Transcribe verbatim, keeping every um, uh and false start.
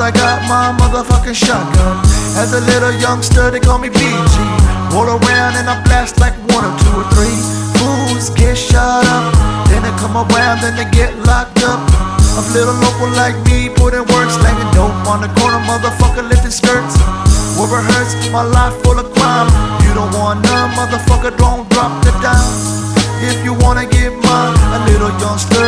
I got my motherfucking shotgun. As a little youngster, they call me B G. Roll around and I blast like one or two or three. Fools get shot up, then they come around, then they get locked up. A little local like me, putting work, slanging dope on the corner, motherfucker lifting skirts. Where it hurts, my life full of crime. You don't want none, motherfucker, don't drop the dime. If you wanna get mine, a little youngster